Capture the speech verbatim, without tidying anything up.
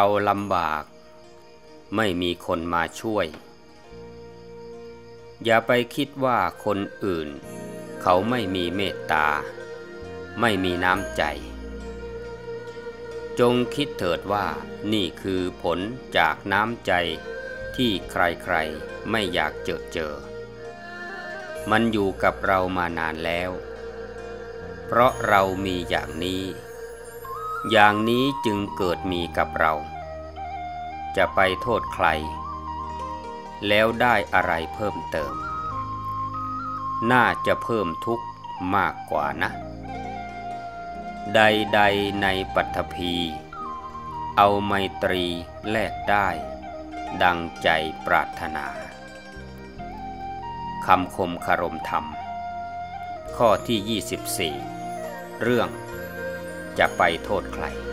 เราลำบากไม่มีคนมาช่วยอย่าไปคิดว่าคนอื่นเขาไม่มีเมตตาไม่มีน้ำใจจงคิดเถิดว่านี่คือผลจากน้ำใจที่ใครๆไม่อยากเจอเจอมันอยู่กับเรามานานแล้วเพราะเรามีอย่างนี้อย่างนี้จึงเกิดมีกับเราจะไปโทษใครแล้วได้อะไรเพิ่มเติมน่าจะเพิ่มทุกข์มากกว่านะใดๆในปัทภีเอาไมตรีแลกได้ดังใจปรารถนาคำคมคารมธรรมข้อที่ยี่สิบสี่เรื่องจะไปโทษใคร